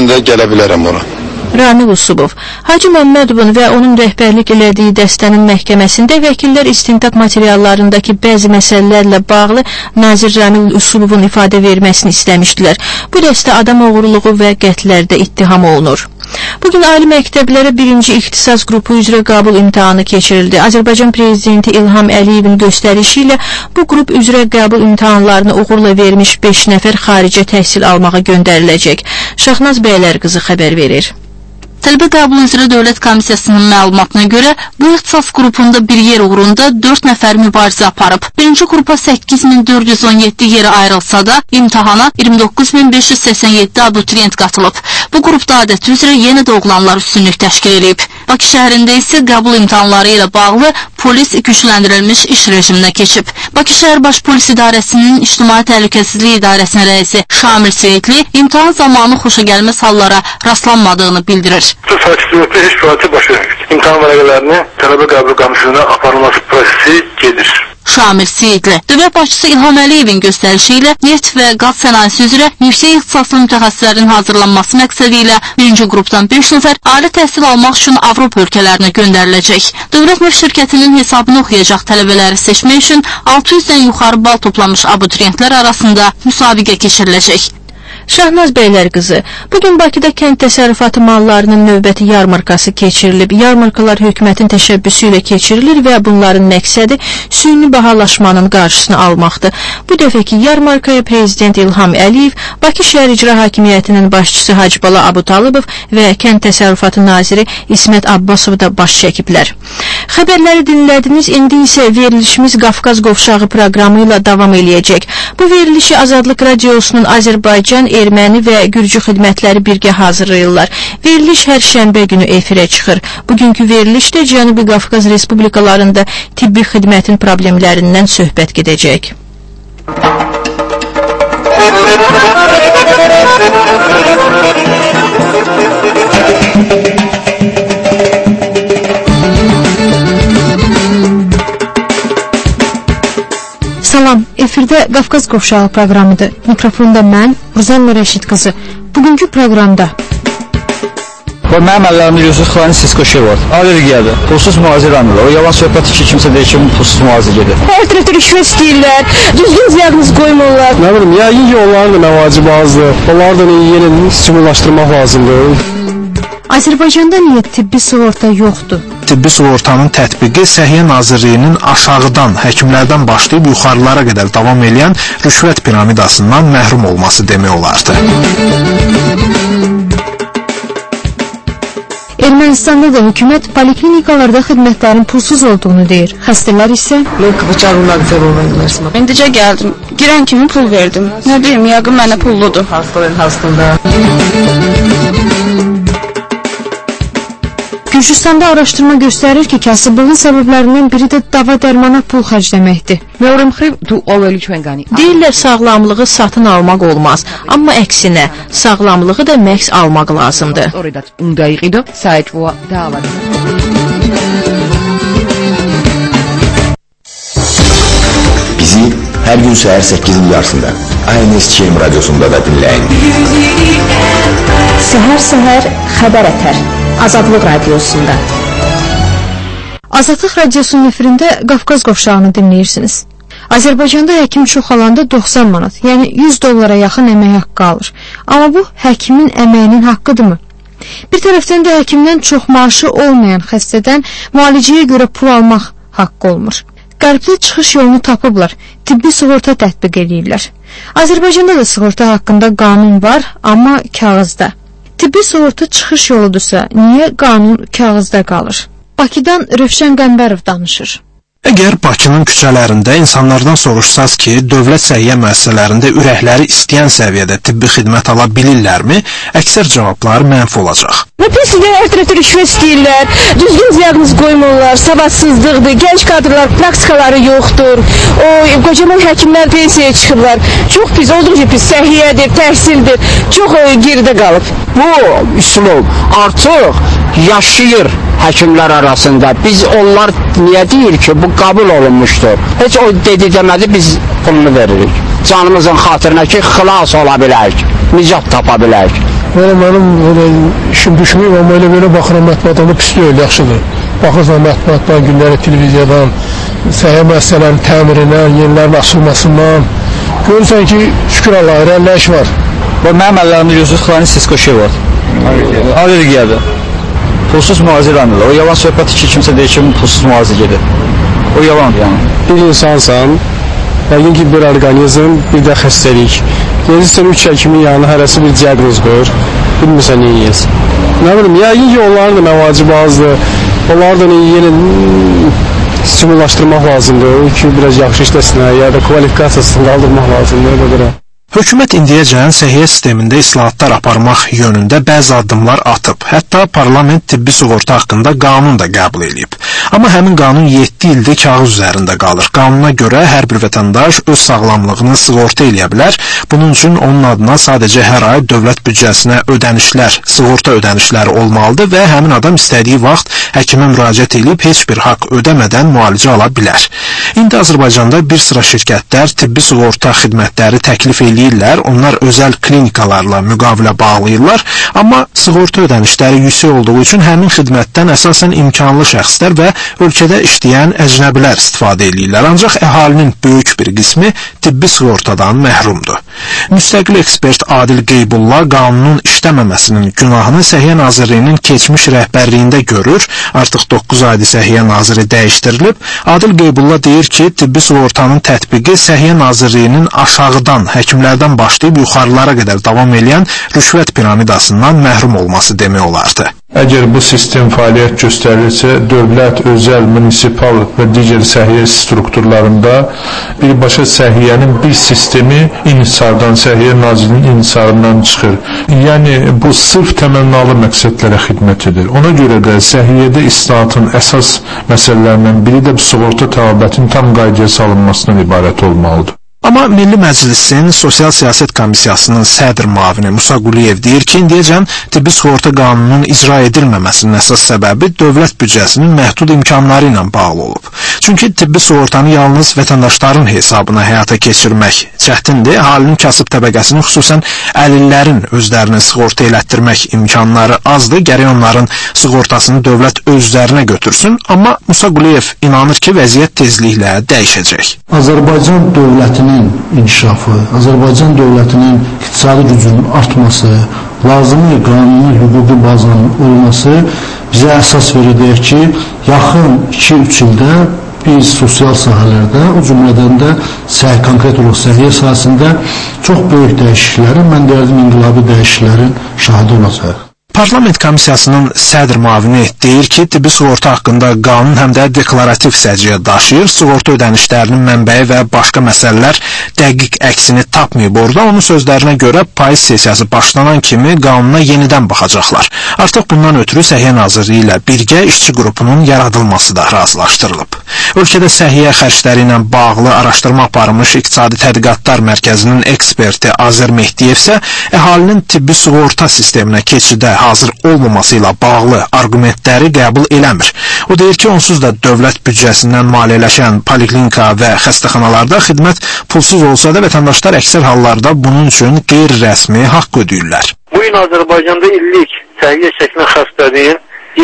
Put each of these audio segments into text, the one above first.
mən də gələ bilərəm ora. Ramil Usubov, Hacı Məmmədovun və onun rəhbərlik elədiyi dəstənin məhkəməsində vəkillər istintaq materiallarındakı bəzi məsələlərlə bağlı Nazir Ramil Usubovun ifadə verməsini istəmişdilər. Bu dəstə adam oğurluğu və qətlərdə ittiham olunur. Bugün ali məktəblərə birinci ixtisas qrupu üzrə qəbul imtahanı keçirildi. Azərbaycan Prezidenti İlham Əliyevin göstərişi ilə bu qrup üzrə qəbul imtahanlarını uğurla vermiş 5 nəfər xaricə təhsil almağa göndəriləcək. Şahnaz Bəylərqızı xəbər verir. Tələbə qəbul üzrə Dövlət Komissiyasının məlumatına görə bu ixtisas qrupunda bir yer uğrunda 4 nəfər mübarizə aparıb. Birinci qrupa 8417 yeri ayrılsa da imtahana 29587 abituriyent qatılıb. Bu qrupda adəti üzrə yeni doğulanlar üstünlük təşkil edib. Bakı şəhərində isə qəbul imtahanları ilə bağlı polis gücləndirilmiş iş rejiminə keçib. Bakı şəhər Baş Polis İdarəsinin İctimai Təhlükəsizlik İdarəsinin rəisi Şamil Seyidli imtahan zamanı xoşagəlməz hallara rastlanmadığını bildirir. Bu sakitlikdə heç bir hadisə baş vermir. İmtahan vərəqələrinin tələbə qəbul komissiyasına aparılması prosesi gedir. Şamil Seyidli, Dövlət Başçısı İlham Əliyevin göstərişi ilə neft və qaz sənayesi üzrə yüksək ixtisaslı mütəxəssislərin hazırlanması məqsədi ilə birinci qrupdan 5 nəfər ali təhsil almaq üçün Avropa ölkələrinə göndəriləcək. Dövlət neft şirkətinin hesabını oxuyacaq tələbələri seçmək üçün 600-dən yuxarı bal toplamış abituriyentlər arasında müsabiqə keçiriləcək. Şahnaz Bəylərqızı, bugün Bakıda kənd təsərrüfatı mallarının növbəti yarmarkası keçirilib. Yarmarkalar hökumətin təşəbbüsü ilə keçirilir və bunların məqsədi süni bahalaşmanın qarşısını almaqdır. Bu dəfəki yarmarkaya Prezident İlham Əliyev, Bakı Şəhər İcra Hakimiyyətinin başçısı Hacıbala Abutalıbov və kənd təsərrüfatı naziri İsmət Abbasov da baş çəkiblər. Xəbərləri dinlədiniz, indi isə verilişimiz Qafqaz Qovşağı proqramı ilə davam eləyəcək. Bu verilişi Azadlıq Radiosunun Azərbaycan, Erməni və Gürcü xidmətləri birgə hazırlayırlar. Veriliş hər şənbə günü efirə çıxır. Bugünkü verilişdə Cənubi Qafqaz Respublikalarında tibbi xidmətin problemlərindən söhbət gedəcək. Salam, efirdə Qafqaz Qovşağı proqramıdır. Mikrofonda mən, Ruzanna Rəşid qızı. Bugünkü proqramda mənim əllərimdə Yusuf Xani Sisko şey var. Allergiyadır. Pulsuz müalicə almırlar. O yalan söhbət ki, kimsə deyir ki, pulsuz müalicə gedir. Hər tərəfdə rüşvət istəyirlər, düzgün diaqnoz qoymurlar. Nə bilim, yəqin ki, onların da məvacib azdır. Onları da yeni stimullaşdırmaq lazımdır. Azərbaycanda niyə tibbi sığorta yoxdur? Tibbi sığortanın tətbiqi Səhiyyə Nazirliyinin aşağıdan, həkimlərdən başlayıb yuxarılara qədər davam edən rüşvət piramidasından məhrum olması demək olardı. Ermənistanda da hökumət poliklinikalarda xidmətlərin pulsuz olduğunu deyir. Xəstələr isə İndicə gəldim. Girən kimi pul verdim. Nə deyim, yəqin mənə pulludur. Gürcüstanda araşdırma göstərir ki, kasıblığın səbəblərindən biri də dava dərmana pul xərcləməkdir. Deyirlər, sağlamlığı satın almaq olmaz, amma əksinə, sağlamlığı da məhz almaq lazımdır. Bizi hər gün səhər 8-in yarısında ANS-KM radiosunda da dinləyin. Səhər xəbər ətər. Azadlıq Radiosunda. Azadlıq Radiosunun efirində Qafqaz Qovşağını dinləyirsiniz. Azərbaycanda həkim çoxalanda 90 manat, yəni 100 dollara yaxın əmək haqqı alır. Amma bu, həkimin əməyinin haqqıdırmı? Bir tərəfdən də həkimdən çox maaşı olmayan xəstədən müalicəyə görə pul almaq haqqı olmur. Qərbdə çıxış yolunu tapıblar, tibbi sığorta tətbiq edirlər. Azərbaycanda da sığorta haqqında qanun var, amma kağızda. Tibbi sığorta çıxış yoludursa, niyə qanun kağızda qalır? Bakıdan Rövşən Qəmbərov danışır. Əgər Bakının küçələrində insanlardan soruşsaz ki, dövlət səhiyyə müəssisələrində ürəkləri istəyən səviyyədə tibbi xidmət ala bilirlərmi, əksər cavablar mənfi olacaq. Pensiyada hər tərəfdə rüşvət istəyirlər, düzgün diaqnoz qoymurlar, savadsızlıqdır, gənc kadrlar praktikaları yoxdur, qocaman həkimlər pensiyaya çıxırlar. Çox pis, olduqca pis, səhiyyədir, təhsildir, çox geridə qalıb. Bu üslub artıq yaşayır həkimlər arasında. Biz onlar niyə deyir ki, bu qəbul olunmuşdur? Heç o dedi demədi, biz pulunu veririk. Canımızın xatirinə ki, xilas ola bilərik, nicat tapa bilərik. Valla mənim işim düşməyib, amma elə belə baxıram mətbuatında pis deyil, yaxşıdır. Baxırsan mətbuatdan, günləri televiziyadan, səhiyyə müəssisələrin təmirindən, yenilərin açılmasından. Görürsən ki, şükür Allah'a, irəliləyiş var. Mənim əllərimdə görürsünüz, xlorinic şey var. Allergiyadır. Pulsuz müalicə edirlər. O yalan söhbət ki, kimsə deyir ki, pulsuz müalicə gedir. O yalandır yəni. Bir insansan, yəqin ki, bir orqanizm, bir də xəstəlik. Gezirsən 3 həkimin yanına hərəsi bir diaqnoz qoyur, bilmirsən nə yiyəsin. Nə bilim, yəqin ki, onların da məvacib azdır, onları da yeni stimullaşdırmaq lazımdır ki, biraz yaxşı işləsinlər, ya da kvalifikasiyasını qaldırmaq lazımdır. Hökumət indiyəcən səhiyyə sistemində islahatlar aparmaq yönündə bəzi addımlar atıb. Hətta parlament tibbi sığorta haqqında qanun da qəbul edib. Amma həmin qanun 7 ildir kağız üzərində qalır. Qanuna görə hər bir vətəndaş öz sağlamlığını sığorta eləyə bilər. Bunun üçün onun adına sadəcə hər ay dövlət büdcəsinə ödənişlər, sığorta ödənişləri olmalıdır və həmin adam istədiyi vaxt həkimə müraciət edib heç bir haqq ödəmədən müalicə ala bilər. İndi Azərbaycanda bir sıra şirkətlər tibbi sığorta xidmətləri təklif eləyirlər, onlar özəl klinikalarla müqavilə bağlayırlar, amma sığorta ödənişləri yüksək olduğu üçün həmin xidmətdən əsasən imkanlı şəxslər və ölkədə işləyən əcnəbilər istifadə eləyirlər, ancaq əhalinin böyük bir qismi tibbi sığortadan məhrumdur. Müstəqil ekspert Adil Qeybulla qanunun işləməməsinin günahını Səhiyyə Nazirliyinin keçmiş rəhbərliyində görür, artıq 9 aydır Səhiyyə Naziri dəyişdirilib. Adil Qeybulla deyir ki, tibbi sığortanın tətbiqi Səhiyyə Nazirliyinin aşağıdan, həkimlərdən başlayıb yuxarılara qədər davam edən rüşvət piramidasından məhrum olması demək olardı. Əgər bu sistem fəaliyyət göstərilirsə, dövlət, özəl, munisipal və digər səhiyyə strukturlarında birbaşa səhiyyənin bir sistemi inhisardan, Səhiyyə Nazirliyinin inhisarından çıxır. Yəni, bu sırf təmənnəli məqsədlərə xidmət edir. Ona görə də səhiyyədə islahatın əsas məsələlərindən biri də sığorta təbabətinin tam qaydaya salınmasından ibarət olmalıdır. Amma Milli Məclisin Sosial Siyasət Komissiyasının sədr müavini Musa Quliyev deyir ki, indiyəcən tibbi sığorta qanununun icra edilməməsinin əsas səbəbi dövlət büdcəsinin məhdud imkanları ilə bağlı olub. Çünki tibbi sığortanı yalnız vətəndaşların hesabına həyata keçirmək çətindir. Əhalinin kasıb təbəqəsinin, xüsusən əlillərin özlərini sığorta elətdirmək imkanları azdır. Gərək onların sığortasını dövlət özlərinə götürsün. Amma Musa Quliyev inanır ki, vəziyyət tezliklə dəyişəcək. Azərbaycan dövlətinin inkişafı, Azərbaycan dövlətinin iqtisadi gücünün artması, lazımi qanuni hüquqi bazanın olması bizə əsas verir ki, yaxın 2-3 ildə biz sosial sahələrdə, o cümlədən də konkret olaraq səhiyyə sahəsində çox böyük dəyişikliklərin, mən deyərdim inqilabi dəyişikliklərin şahidi olacaq. Parlament komissiyasının sədr müavini deyir ki, tibbi sığorta haqqında qanun həm də deklarativ səciyyə daşıyır, sığorta ödənişlərinin mənbəyi və başqa məsələlər dəqiq əksini tapmayıb orada. Onun sözlərinə görə payız sessiyası başlanan kimi qanuna yenidən baxacaqlar. Artıq bundan ötürü Səhiyyə Nazirliyi ilə birgə işçi qrupunun yaradılması da razılaşdırılıb. Ölkədə səhiyyə xərcləri ilə bağlı araşdırma aparılmış İqtisadi Tədqiqatlar Mərkəzinin eksperti Azər Mehdiyev isə əhalinin tibbi sığorta sisteminə keçidə hazır olmaması ilə bağlı argumentləri qəbul eləmir. O deyir ki, onsuz da dövlət büdcəsindən maliyyələşən poliklinika və xəstəxanalarda xidmət pulsuz olsa da vətəndaşlar əksər hallarda bunun üçün qeyri-rəsmi haqq ödəyirlər. Bu gün Azərbaycanda illik səhiyyə çəkmə xərclərinin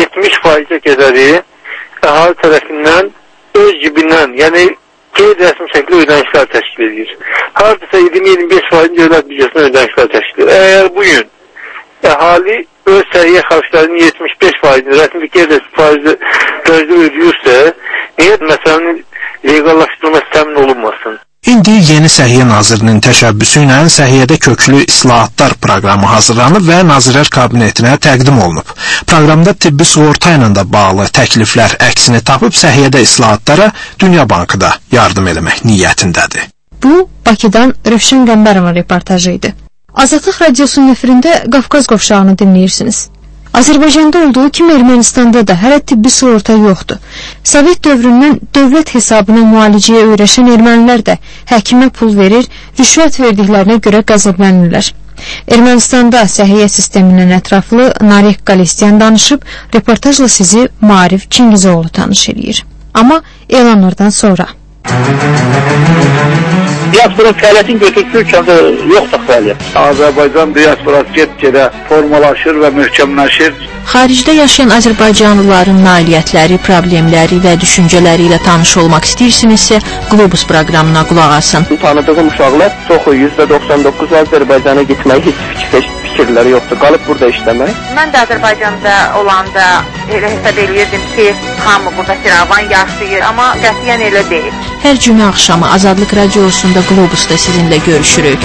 70% qədəri əhali tərəfindən öz cibindən, yəni qeyri-rəsmi şəkildə ödənişlər təşkil edir. Hardasa 20-25% dövlət büdcəsindən ödənişlər təşkil edir. Əgər bu gün əhali öz səhiyyə xərclərinin 75%-ni rəsmi qeyri-rəsmi dərəcədə ödəyirsə, niyə məsələnin legallaşdırılması təmin olunmasın? İndi yeni Səhiyyə Nazirinin təşəbbüsü ilə səhiyyədə köklü islahatlar proqramı hazırlanıb və Nazirlər Kabinetinə təqdim olunub. Proqramda tibbi sığorta ilə də bağlı təkliflər əksini tapıb səhiyyədə islahatlara Dünya Bankı da yardım eləmək niyyətindədir. Bu, Bakıdan Rövşən Qəmbərovun reportajı idi. Azadlıq Radiosunun efirində Qafqaz qovşağını dinləyirsiniz. Azərbaycanda olduğu kimi Ermənistanda da hələ tibbi sığorta yoxdur. Sovet dövründən dövlət hesabına müalicəyə öyrəşən ermənilər də həkimə pul verir, rüşvət verdiklərinə görə qəzəblənirlər. Ermənistanda səhiyyə sisteminin ətraflı Narek Qalestyan danışıb, reportajla sizi Maarif Çingizoğlu tanış edir. Amma elanlardan sonra. Diasporun fəaliyyətini götürdüyü ölkəmdə yoxdur fəaliyyət. Azərbaycan diasporası get-gedə formalaşır və möhkəmləşir. Xaricdə yaşayan Azərbaycanlıların nailiyyətləri, problemləri və düşüncələri ilə tanış olmaq istəyirsinizsə, Globus proqramına qulaq asın. Tanıdığım uşaqlar çoxu %99 Azərbaycana getməyi heç fikirləri yoxdur. Qalıb burada işləmək. Mən də Azərbaycanda olanda elə hesab eləyirdim ki, hamı burada firavan yaşayır, amma qətiyyən elə deyil. Hər cümə axşamı Azadlıq Radiosunda Globusda sizinlə görüşürük.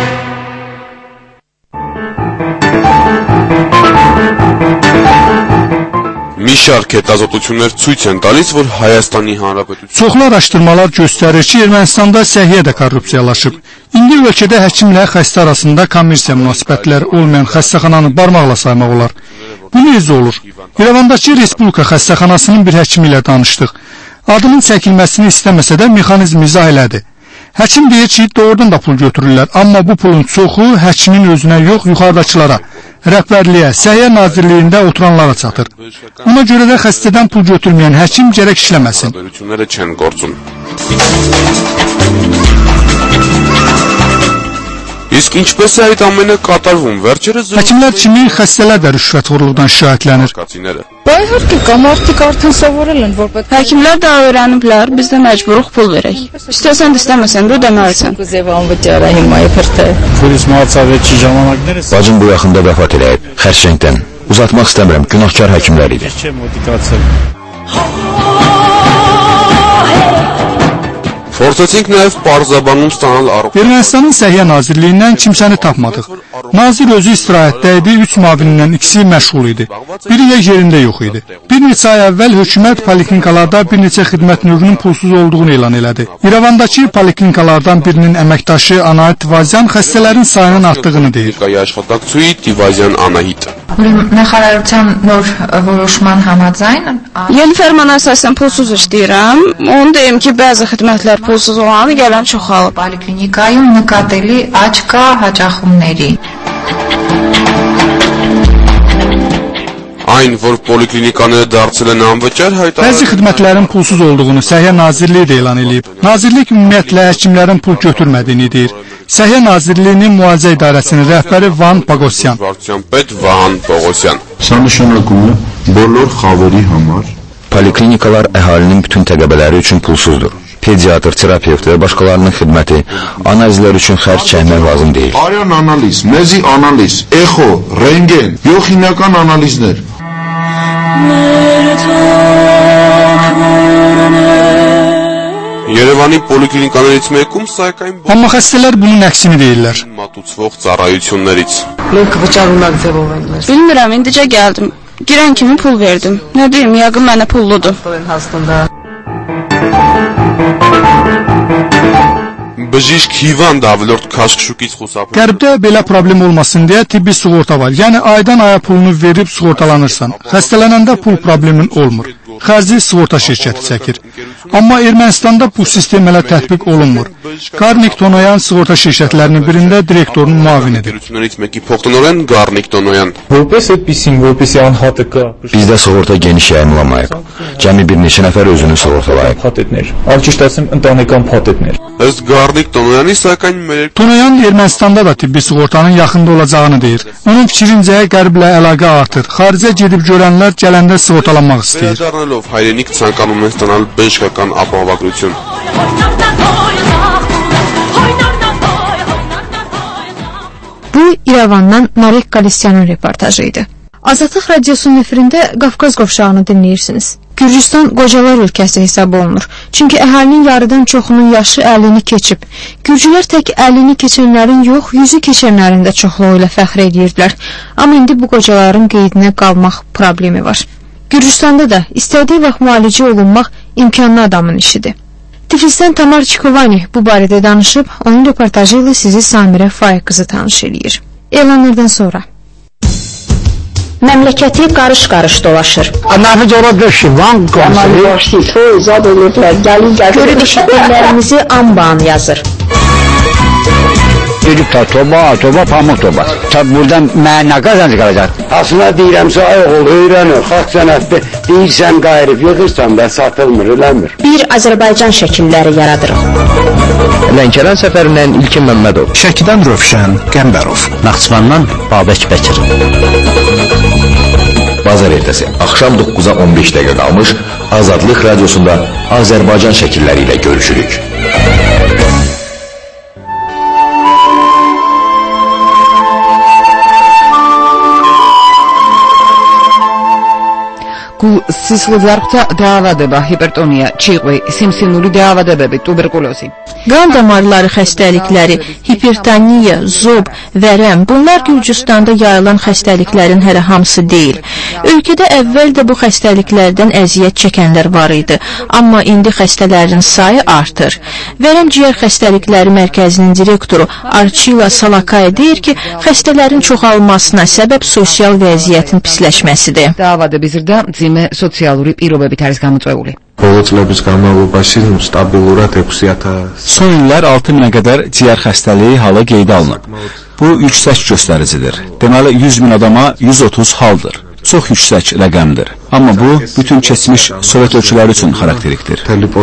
Մի շարք հետազոտություններ ցույց են տալիս, որ Հայաստանի Հանրապետությունը Çoxlu araşdırmalar göstərir ki, Ermənistanda səhiyyə də korrupsiyalaşıb. İndi ölkədə həkimlə xəstə arasında kommersiya münasibətləri olmayan xəstəxananı barmaqla saymaq olar. Bu necə olur? İrəvandakı Respublika xəstəxanasının bir həkimi ilə danışdıq. Adının çəkilməsini istəməsə də mexanizm izah elədi. Həkim deyir ki, doğrudan da pul götürürlər, amma bu pulun çoxu həkimin özünə yox, yuxarıdakılara, rəhbərliyə, Səhiyyə Nazirliyində oturanlara çatır. Ona görə də xəstədən pul götürməyən həkim gərək işləməsin. Իսկ ինչպես է այդ ամենը կատարվում վերջերս Հəkimlər kimi xəstələr də rüşvətxorluqdan şikayətlənir. Bayhar ki, qamartik artın savurul են, որ պետք է Həkimlər də öyrəniblər, biz də məcburuq pul verək. İstəsən də istəməsən də ödəməlisən. Bacım bu yaxında vəfat edib, xərçəngdən. Uzatmaq istəmirəm, günahkar həkimlər idi. Փորձեցինք նաև պարզաբանում ստանալ Ermənistanın Səhiyyə Nazirliyindən kimsəni tapmadıq. Nazir özü istirahətdə idi, 3 müavinindən ikisi məşğul idi. Biri də yerində yox idi. Bir neçə ay əvvəl hökumət poliklinikalarda bir neçə xidmət növünün pulsuz olduğunu elan elədi. İrəvandakı poliklinikalardan birinin əməkdaşı Anahit Tivazyan xəstələrin sayının artdığını deyir. Նախարարության նոր որոշման համաձայն Yeni fərmana əsasən pulsuz işləyirəm. Onu deyim ki, bəzi xidmətlər pulsuz olanı gələn çoxalıb. Poliklinikայում նկատելի աճ կա հաճախումների. Այն, որ պոլիկլինիկաները դարձել են անվճար Bəzi xidmətlərin pulsuz olduğunu Səhiyyə Nazirliyi də elan edib. Nazirlik ümumiyyətlə həkimlərin pul götürmədiyini deyir. Səhiyyə Nazirliyinin müalicə idarəsinin rəhbəri Van Pogosyan. Սա նշանակում է բոլոր խավերի համար Poliklinikalar əhalinin bütün təqəbələri üçün pulsuzdur. Pediatr, terapevt və başqalarının xidməti, analizlər üçün xərc çəkmək lazım deyil. Արյան անալիզ, մեզի անալիz, էխո, ռենգեն, բիոխիմիական անալիզներ. Երևանի պոլիկլինիկաներից մեկում սակայն Amma xəstələr bunun əksini deyirlər. մատուցվող ծառայություններից Bilmirəm, indicə gəldim. Girən kimi pul verdim. Nə deyim, yəqin mənə pulludur. Բժիշկ հիվանդ ավելորդ քաշքշուկից խուսափում Qərbdə belə problem olmasın deyə tibbi sığorta var. Yəni aydan aya pulunu verib sığortalanırsan. Xəstələnəndə pul problemin olmur. Xərci sığorta şirkəti çəkir. Amma Ermənistanda bu sistem elə tətbiq olunmur. Qarnik Tonoyan sığorta şirkətlərinin birində direktorun müavinidir. Bizdə sığorta geniş yayımlamayıb. Cəmi bir neçə nəfər özünü sığortalayıb. Ըստ Գառնիկ Տոնոյանի սակայն Tonoyan Ermənistanda da tibbi sığortanın yaxında olacağını deyir. Onun fikrincə qərblə əlaqə artır. Xaricə gedib görənlər gələndə sığortalanmaq istəyir. Դառնալով հայրենիք ցանկանում են ստանալ բժշկական ապահովագրություն։ Bu İrəvandan Narek Qalisyanın reportajıydı. Azadlıq Radiosunun efirində Qafqaz qovşağını dinləyirsiniz. Gürcüstan qocalar ölkəsi hesab olunur. Çünki əhalinin yarıdan çoxunun yaşı 50-ni keçib. Gürcülər tək 50-ni keçənlərin yox, 100-ü keçənlərin də çoxluğu ilə fəxr edirdilər. Amma indi bu qocaların qeydinə qalmaq problemi var. Gürcüstanda da istədiyi vaxt müalicə olunmaq imkanlı adamın işidir. Tiflisdən Tamar Çikovani bu barədə danışıb, onun reportajı ilə sizi Samirə Faiq qızı tanış eləyir. Elanlardan sonra. Məmləkəti qarış-qarış dolaşır. Görüb işitdiklərimizi anbağın yazır. Dedik ta toba, pamuk toba. Tabi buradan mənə nə qazancı qalacaq? Aslında deyirəmsə, ayıq ol, öyrənir, xalq sənətdə deyirsən qayrib, yığırsan və satılmır, eləmir. Bir Azərbaycan şəkilləri yaradırıq. Lənkəran səfərindən İlkin Məmmədov, Şəkidən Rövşən Qəmbərov, Naxçıvandan Babək Bəkir. Bazar ertəsi axşam 9-a 15 dəqiqə qalmış Azadlıq Radiosunda Azərbaycan şəkilləri ilə görüşürük. სისხლძარღვთა დაავადება, ჰიპერტონია, ჩიყვი, სიმსივნური დაავადებები, tubərkulozi. Qan damarları xəstəlikləri, hipertoniya, zob, vərəm, bunlar Gürcüstanda yayılan xəstəliklərin hələ hamısı deyil. Ölkədə əvvəl də bu xəstəliklərdən əziyyət çəkənlər var idi, amma indi xəstələrin sayı artır. Vərəm ciyər xəstəlikləri mərkəzinin direktoru Archila Salakay deyir ki, xəstələrin çoxalmasına səbəb sosial vəziyyətin pisləşməsidir. დაავადების ზრდა მძიმე სოციალური პირობებით არის გამოწვეული. Bolu წლების განმავლობაში სტაბილურად 6000. Son illər 6000-ə qədər ciyər xəstəliyi halı qeydə alınıb. Bu yüksək göstəricidir. Deməli 100.000 adama 130 haldır. Çox yüksək rəqəmdir. Amma bu bütün keçmiş Sovet ölkələri üçün xarakterikdir.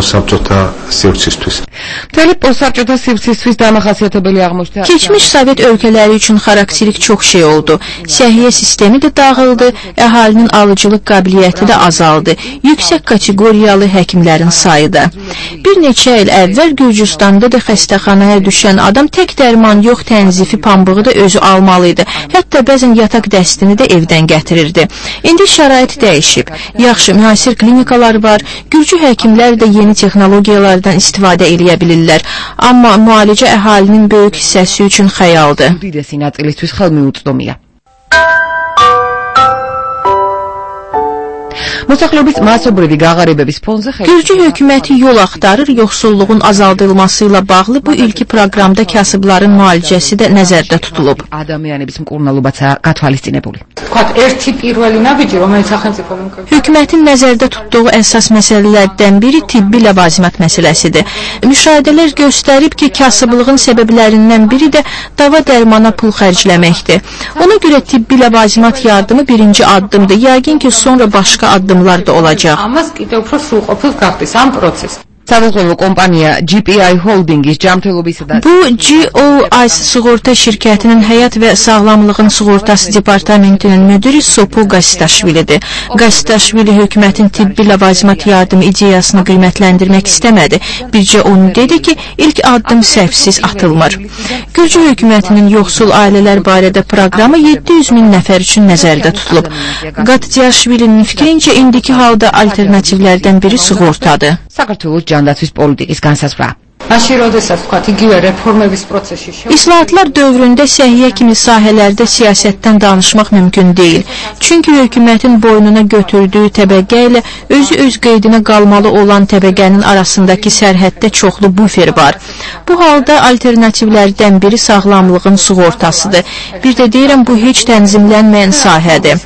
Keçmiş Sovet ölkələri üçün xarakterik çox şey oldu. Səhiyyə sistemi də dağıldı, əhalinin alıcılıq qabiliyyəti də azaldı, yüksək kateqoriyalı həkimlərin sayı da. Bir neçə il əvvəl Gürcüstanda da xəstəxanaya düşən adam tək dərman yox tənzifi pambığı da özü almalıydı. Hətta bəzən yataq dəstini də evdən gətirirdi. İndi şərait dəyişib. Yaxşı, müasir klinikalar var, Gürcü həkimlər də yeni texnologiyalardan istifadə edə bilirlər. Amma müalicə əhalinin böyük hissəsi üçün xəyaldır. Gürcü hökuməti yol axtarır, yoxsulluğun azaldılması ilə bağlı bu ilki proqramda kasıbların müalicəsi də nəzərdə tutulub. Hökumətin nəzərdə tutduğu əsas məsələlərdən biri tibbi ləvazimat məsələsidir. Müşahidələr göstərib ki, kasıblığın səbəblərindən biri də dava dərmana pul xərcləməkdir. Ona görə tibbi ləvazimat yardımı birinci addımdır. Yəqin ki, sonra başqa addımlar da olacaq. Bu GOI sığorta şirkətinin həyat və sağlamlığın sığortası departamentinin müdürü Sopo Qasitaşvilidir. Qasitaşvili hökumətin tibbi ləvazimat yardımı ideyasını qiymətləndirmək istəmədi. Bircə onu dedi ki, ilk addım səhvsiz atılmır. Gürcü hökumətinin yoxsul ailələr barədə proqramı 700.000 nəfər üçün nəzərdə tutulub. Qasitaşvilinin fikrincə indiki halda alternativlərdən biri sığortadır. ჯანდაცვის პოლიტიკის განსაზღვრა. İslahatlar dövründə səhiyyə kimi sahələrdə siyasətdən danışmaq mümkün deyil. Çünki hökumətin boynuna götürdüyü təbəqə ilə özü öz qeydinə qalmalı olan təbəqənin arasındakı sərhəddə çoxlu bufer var. Bu halda alternativlərdən biri sağlamlığın sığortasıdır. Bir də deyirəm, bu heç tənzimlənməyən sahədir.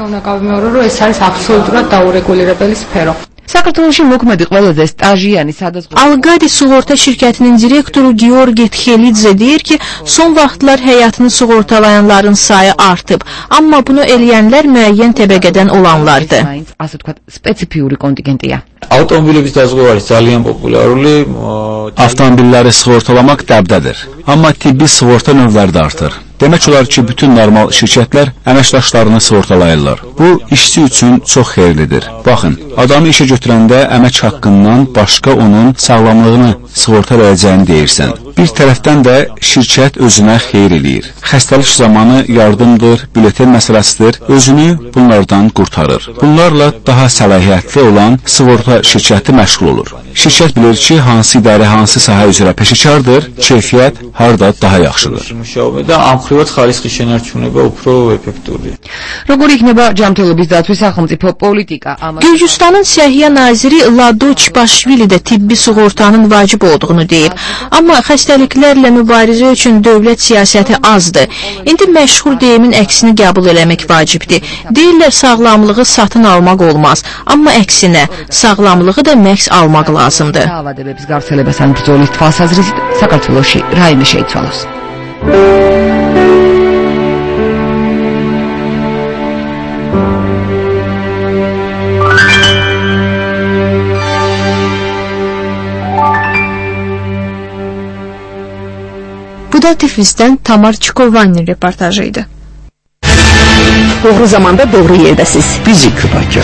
საქართველოში მოქმედი ყველაზე სტაჟიანი სადაზღვევო Alqadi sığorta şirkətinin direktoru Georgi Txelidze deyir ki, son vaxtlar həyatını sığortalayanların sayı artıb, amma bunu eləyənlər müəyyən təbəqədən olanlardır. ასე თქვა სპეციფიური კონტინგენტია. Avtomobilების დაზღვევა არის ძალიან პოპულარული. Avtomobilləri sığortalamaq dəbdədir, amma tibbi sığorta növləri də artır. Demək olar ki, bütün normal şirkətlər əməkdaşlarını sığortalayırlar. Bu, işçi üçün çox xeyirlidir. Baxın, adamı işə götürəndə əmək haqqından başqa onun sağlamlığını sığortalayacağını deyirsən. Bir tərəfdən də şirkət özünə xeyir eləyir. Xəstəlik zamanı yardımdır, bületen məsələsidir, özünü bunlardan qurtarır. Bunlarla daha səlahiyyətli olan sığorta şirkəti məşğul olur. Şirkət bilir ki, hansı idarə, hansı sahə üzrə peşəkardır, keyfiyyət harda daha yaxşıdır. ამხრივად ხარისხის შენარჩუნება უფრო ეფექტურია. როგორ იქნება ჯანმრთელობის დაცვის სახელმწიფო პოლიტიკა? Gürcüstanın Səhiyyə naziri Lado Çipaşvili də tibbi sığortanın vacib olduğunu deyib. Amma xəstəliklərlə mübarizə üçün dövlət siyasəti azdır. İndi məşhur deyimin əksini qəbul eləmək vacibdir. Deyirlər, sağlamlığı satın almaq olmaz. Amma əksinə, sağlamlığı da məhz almaq lazımdır. დაავადებების გავრცელებასთან ბრძოლის თვალსაზრისით საქართველოში რაიმე შეიცვალოს. Bu da Tiflis'ten Tamar Çikovan'ın reportajıydı. Doğru zamanda doğru yerdəsiz. Fizika bakı.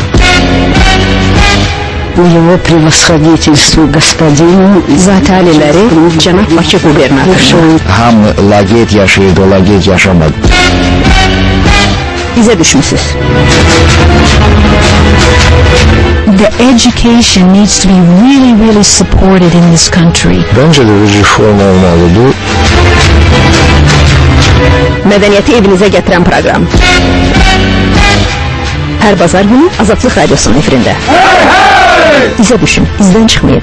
Его превосходительству господину Zataliləri cənab Bakı qubernatoru. Hamı laqeyd yaşayırdı, o laqeyd yaşamadı. Bizə düşmüsüz. The education needs to be really supported in this country. Bence de bir reform olmalıdır. Mədəniyyəti evinizə gətirən proqram. Hər bazar günü Azadlıq Radiosunun efirində. Bizə düşün, bizdən çıxmayın.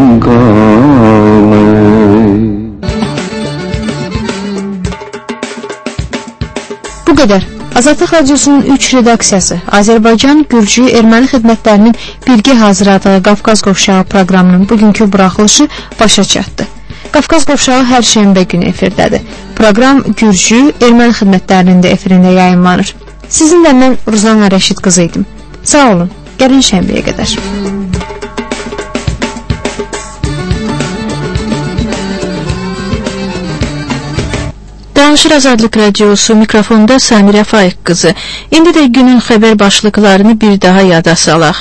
Bu qədər. Azadlıq Radiosunun 3 redaksiyası Azərbaycan, Gürcü, Erməni xidmətlərinin birgə hazırladığı Qafqaz Qovşağı proqramının bugünkü buraxılışı başa çatdı. Qafqaz Qovşağı hər şənbə günü efirdədir. Proqram Gürcü, Erməni xidmətlərinin də efirində yayınlanır. Sizinlə mən Ruzanna Rəşid qızı idim. Sağ olun, gəlin şənbəyə qədər. Danışır Azadlıq Radiosu, mikrofonda Samirə Faiq qızı. İndi də günün xəbər başlıqlarını bir daha yada salaq.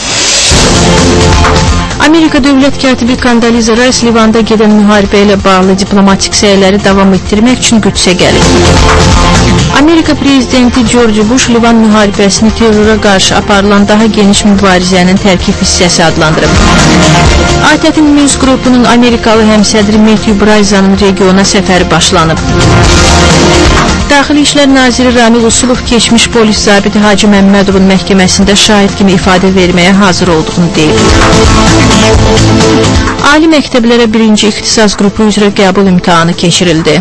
Amerika Dövlət Katibi Kondoliza Rice Livanda gedən müharibə ilə bağlı diplomatik səyləri davam etdirmək üçün Qüdsə gəlir. Amerika Prezidenti George Bush Livan müharibəsini terrora qarşı aparılan daha geniş mübarizənin tərkib hissəsi adlandırıb. ATƏT-in Minsk qrupunun Amerikalı həmsədri Matthew Bryzanın regiona səfəri başlanıb. Daxili İşlər Naziri Ramil Usulov keçmiş polis zabiti Hacı Məmmədovun məhkəməsində şahid kimi ifadə verməyə hazır olduğunu deyib. Ali məktəblərə birinci ixtisas qrupu üzrə qəbul imtahanı keçirildi.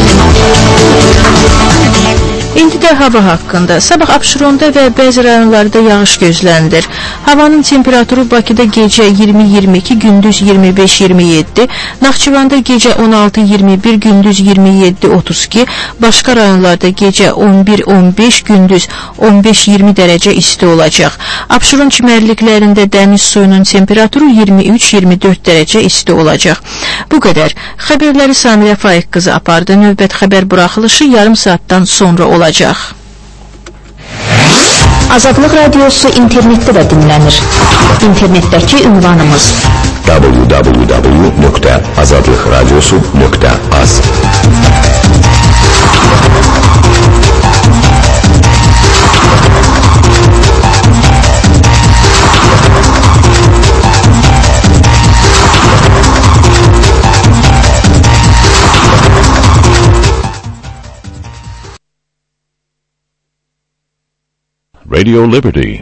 İndi də hava haqqında. Sabah Abşeronda və bəzi rayonlarda yağış gözlənilir. Havanın temperaturu Bakıda gecə 20-22, gündüz 25-27, Naxçıvanda gecə 16-21, gündüz 27-32, başqa rayonlarda gecə 11-15, gündüz 15-20 dərəcə isti olacaq. Abşeron çimərliklərində dəniz suyunun temperaturu 23-24 dərəcə isti olacaq. Bu qədər. Xəbərləri Samirə Faiq qızı apardı. Növbət xəbər buraxılışı yarım saatdan sonra olacaq. Azadlıq Radiosu internetdə də dinlənir. İnternetdəki ünvanımız www.azadlıkradyosu.az. Radio Liberty